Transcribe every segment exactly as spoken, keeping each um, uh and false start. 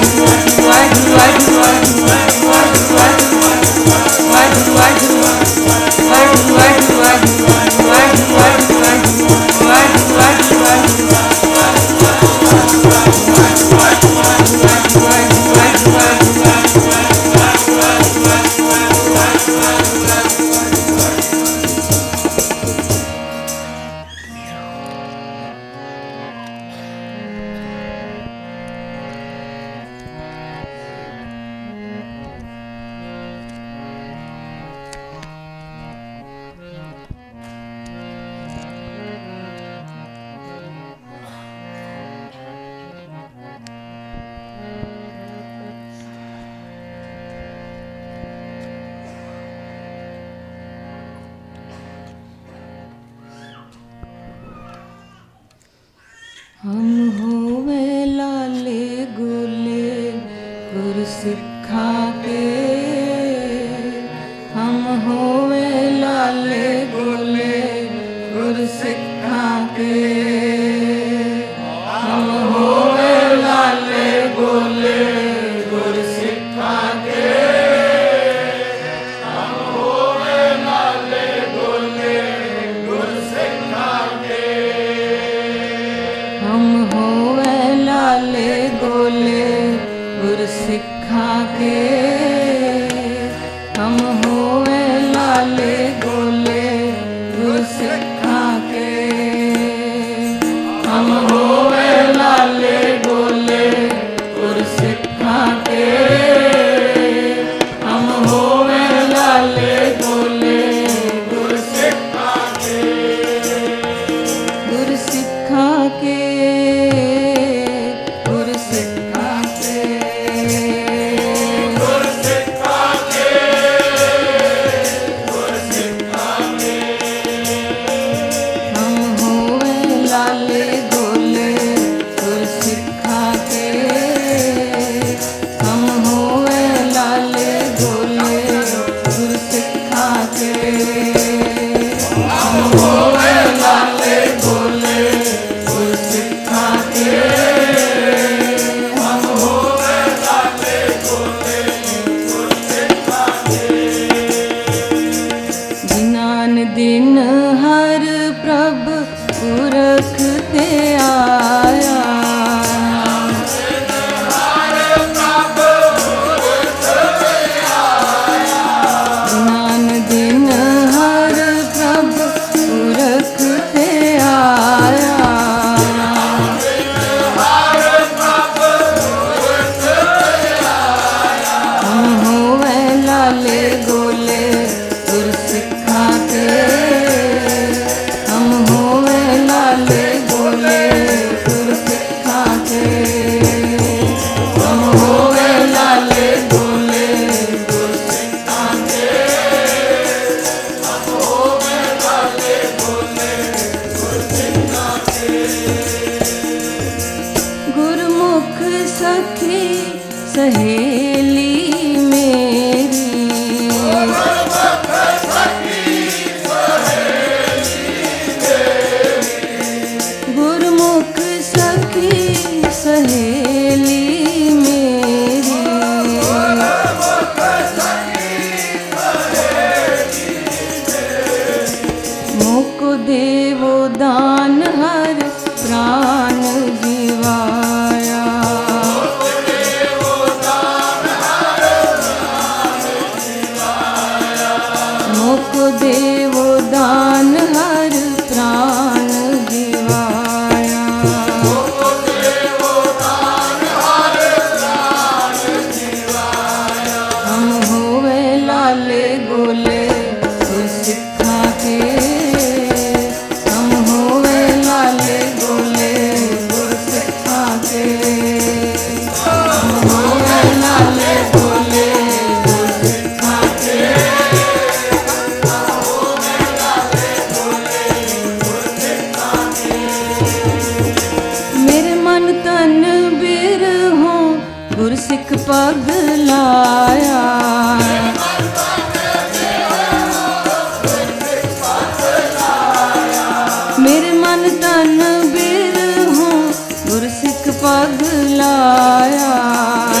हम होवे लाले गोले गुरु सिखा के, हम होवे लाले गोले गुरु सिखा के, हम होवे लाले गोले गुरु सिखा के, हम होवे लाले गोले गुरु सिखा के, हम होवे लाले गोले गुरु सिखा के, हम होवे लाले गोले गुरु सिखा के, हम होवे लाले गोले गुरु सिखा के, हम होवे लाले गोले गुरु सिखा के, गुरु सिखा के, गुरु सिखा के, गुरु सिखा के, गुरु सिखा के, हम होवे लाले गोले गुरु सिखा के, हम होवे लाले गोले गुरु सिखा के, हम होवे लाले गोले गुरु सिखा के, हम होवे लाले गोले गुरु सिखा के, दिनान दिन हर प्रभ पुरख ते आया, दिनान दिन हर प्रभ पुरख ते आया, हम होवे लाले गोले गुरु सिखा के, हम होवे लाले गोले गुरु सिखा के, हम होवे लाले गोले गुरु सिखा के, हम होवे लाले गोले गुरु सिखा के, गुरुमुख सखी सहेली मेरी, गुरुमुख सखी सहेली मेरी, मोको देवो दान हर प्राण जीवाया, मोको देवो दान हर प्राण जीवाया, हम होवे लाले गोले गुरु सिखा के, हम होवे लाले गोले गुरु सिखा के, हम होवे लाले गोले गुरु सिखा के, मेरे मन तन बिर हो गुरु सिख पग लाया, मेरे मन तन बिर हो गुरु सिख पग लाया,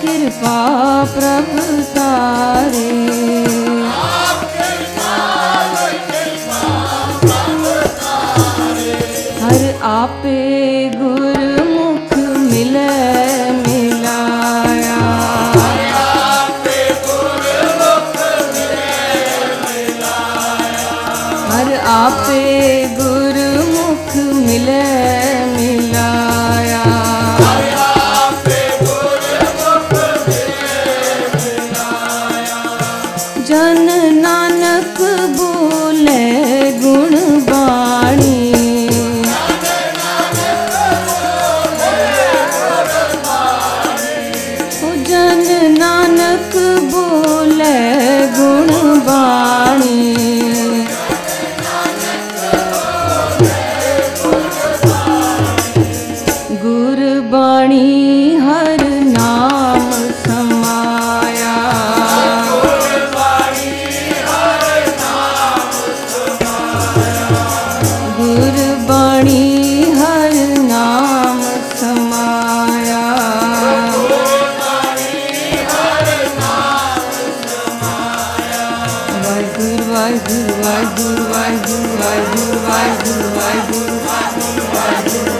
कृपा प्रभु तारे। हर आपे गुरमुख मिले मिलाया। हर आपे गुरमुख मिले मिलाया। जन नानक बोले गुण बाणी। जन नानक बोले गुण बाणी। गुरबाणी हर नाम समाया। गुरबाणी हर नाम समाया। वाहिगुरु वाहिगुरु वाहिगुरु वाहिगुरु वाहिगुरु वाहिगुरु वाहिगुरु वाहिगुरु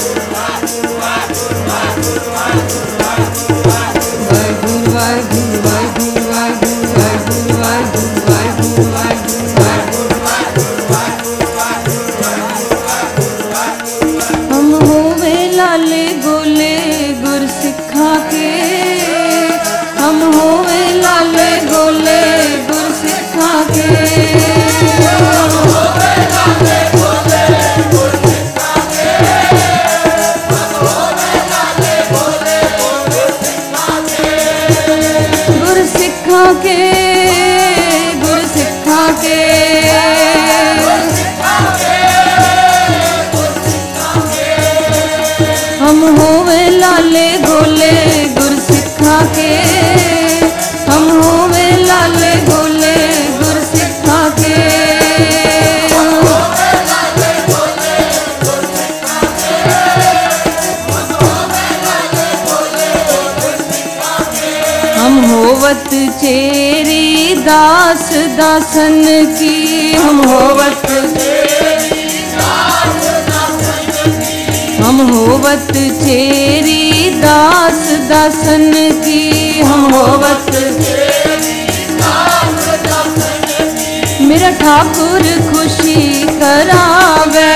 वाहिगुरु वाहिगुरु वाहिगुरु वाहिगुरु वाहिगुरु वाहिगुरु। हम होवे लाले गोले गुर सिखा के। हम होवे लाले गोले गुर सिखा के। गुर सिखा के गुर सिखा के। हम होवे लाले गोले गुर सिखा के। हम होवे लाले गोले गुर सिखा के। हम होवत चेरी दास दासन की। हम होवत हम होवत चेरी दास दासन की। हम होवत मेरा ठाकुर खुशी करावे।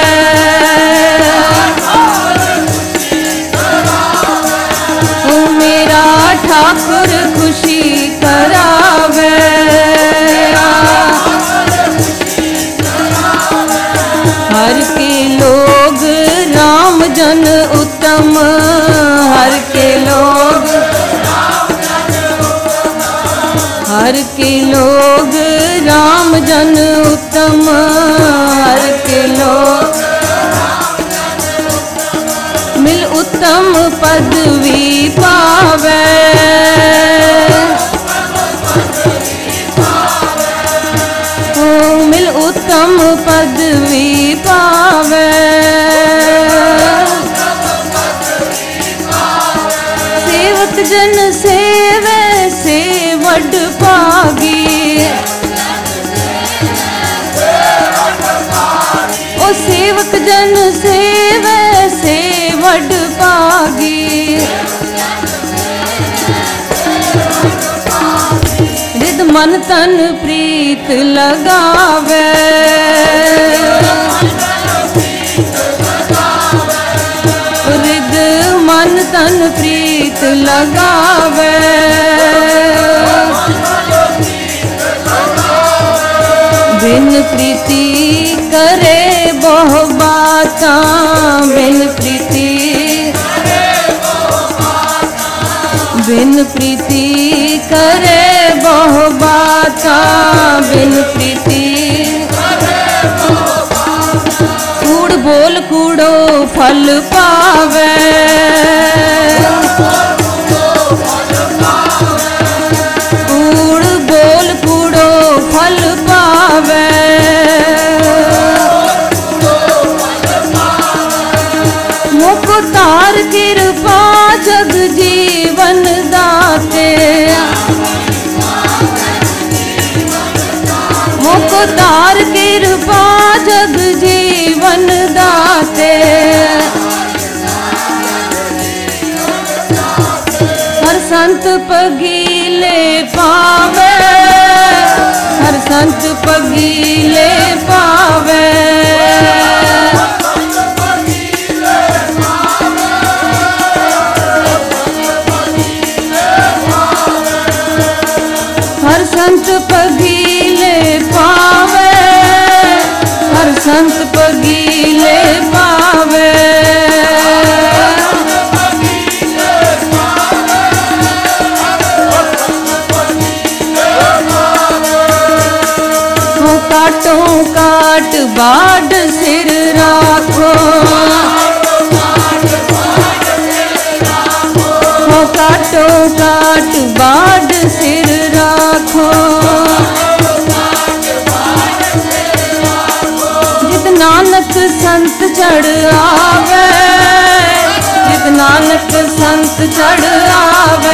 ओ मेरा ठाकुर खुशी करावे। हर के लोग राम जन उत्तम। हर के लोग हर के लोग राम जन उत्तम। हर के लोग मिल उत्तम पदवी पावे। ओ मिल उत्तम पदवी पावे। सेवक जन सेवे से वड पागी। ओ सेवक जन सेवे से वड पागी। रिद मन तन प्रीत लगावे। रिद मन तन प्रीत लगावे। बिन प्रीति करे बहु बाता। बिन प्रीति बिन प्रीति करे बहु बाता। बिन प्रीति कूड़ बोल कूड़ो फल पावे। कूड़ बोल कूड़ो फल पावे। मुख तार कृपा जग जीवन दाता। संत पगीले पावे, हर संत पगीले पावे। हर संत पगीले पावे, हर संत पगीले पावे। काटो काट बाढ़ सिर राखो, हो काटो काट बाढ़ सिर राखो। जित नानक संत चढ़ आवे, जित नानक संत चढ़ आवे।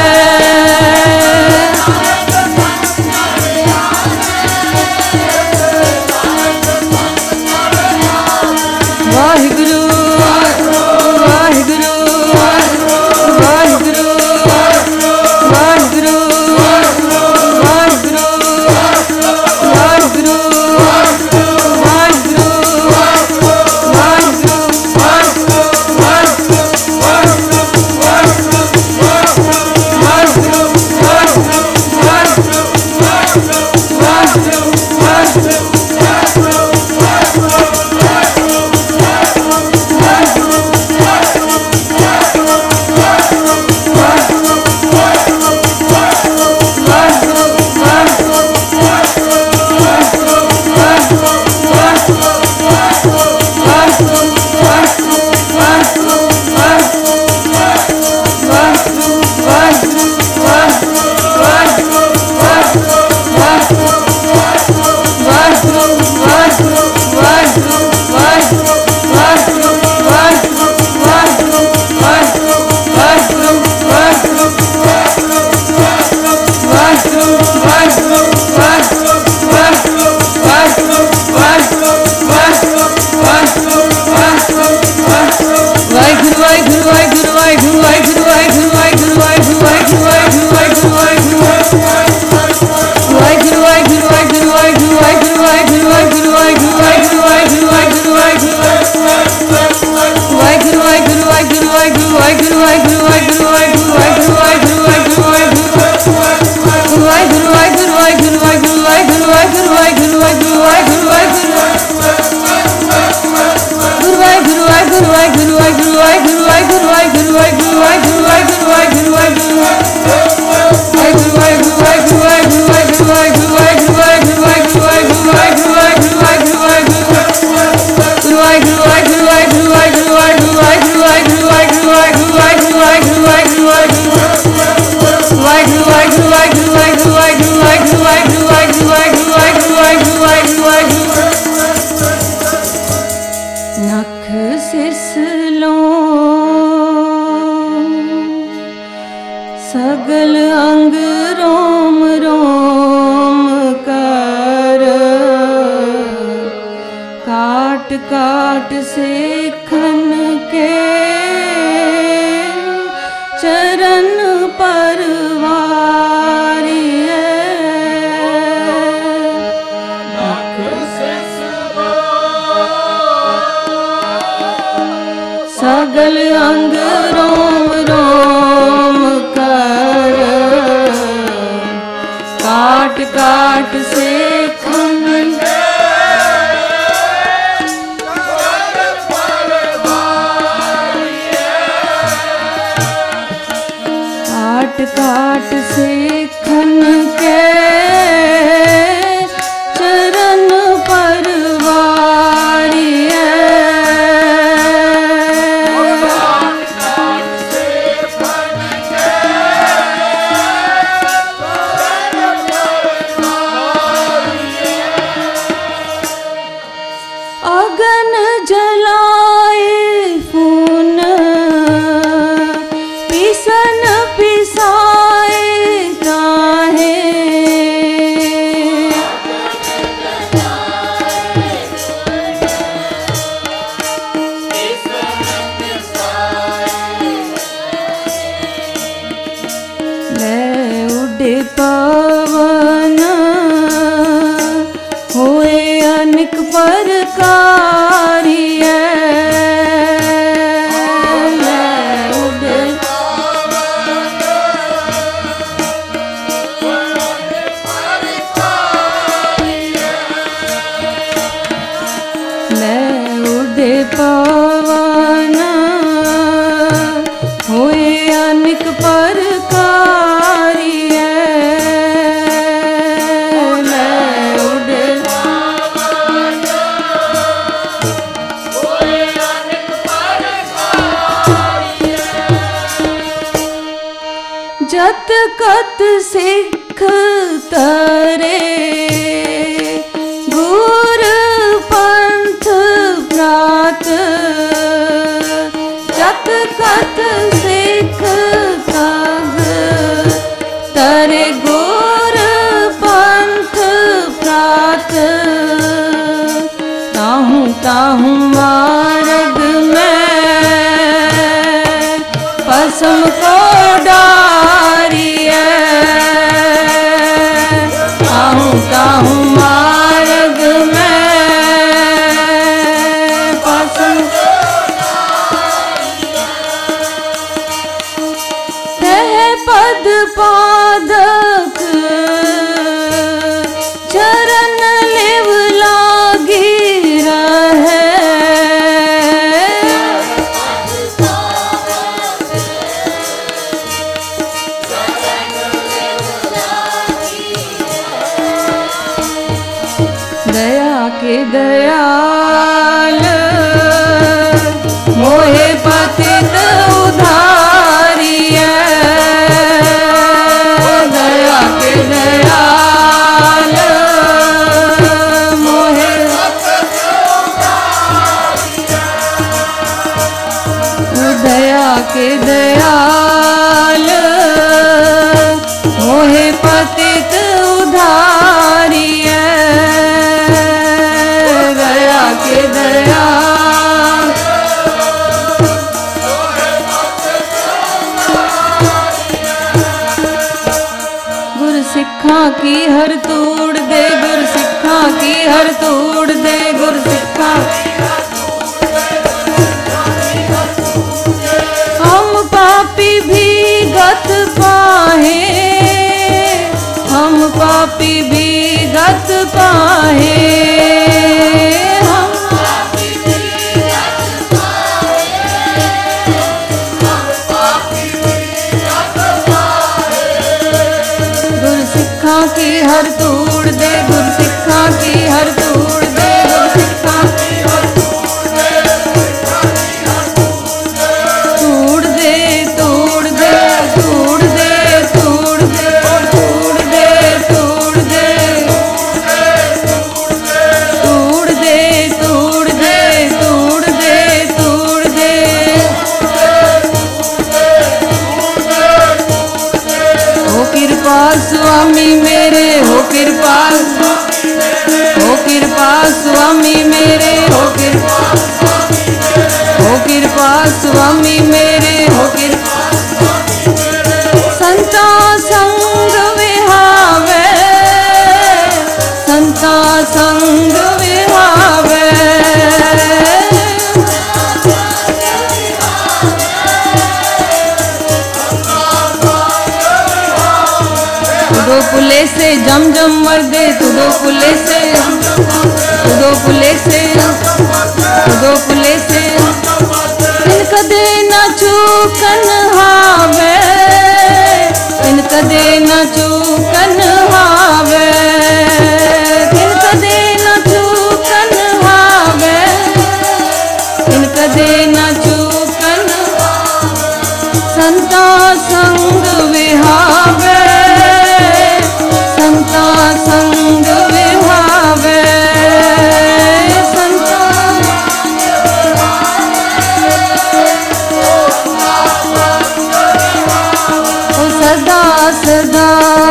वाहिगुरु वाहिगुरु वाहिगुरु वाहिगुरु वाहिगुरु वाहिगुरु सगल अंग रोम रोम कर, काट काट से खन के चरण परवारिए। सगल अंग रोम रोम कर, काट काट से खन काट काट से खन के चरण परवारिए। अगन जलाए फून पिसन पिसाए काहे, उड़े पवन होए अनेक प्रकारी पवन होए अनेक प्रकारी जत कत सिख तरे गुर पंथ प्रात जत कत सिख तग तरे गुर पंथ प्रात ताहूँ ताहूँ मार्ग में पसम को डारिए ताहूँ ताहूँ मार्ग में पसम तह पद पादक चरण लेव लागी रहे दया के दयाल मोहे पतित उधारिए दया के दयाल मोहे दया के दयाल मोहे पतित उधारिए दया के दया गुर सिक्खा की हर तोड़ दे गुर सिक्खा की हर तोड़ दे गुर सिक्खा हम पापी भी गत पाहे हम पापी भी गत पाहे हम पापी भी गत पाहे हम पापी भी गत पाहे गुर सिक्खा की हर तोड़ दे गुर सिक्खा की हर तोड़ दे गुर सिक्खा की हर तोड़ दे तोड़ दे तोड़ दे तोड़ दे तोड़ दे तोड़ दे तोड़ दे तोड़ दे तोड़ दे तोड़ दे हो कृपा स्वामी मेरे हो कृपा हो कृपा स्वामी मेरे हो कृपा हो कृपा स्वामी मेरे हो कृपा संता संग विहावे संता संग विहावे तुदो पुले से जम जम मर्दे तुदो पुले से तुदो पुले से तुदो पुले से इन कदे न चूकन हावे इन कदे न चूकन हावे इन कदे न चूकन हावे इन कदे न चूकन संता संग विहावे संता संग विहावे संता ओ सदा सदा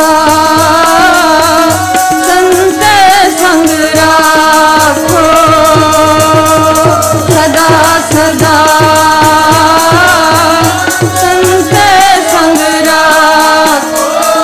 संत संग राखो सदा सदा संत संग राखो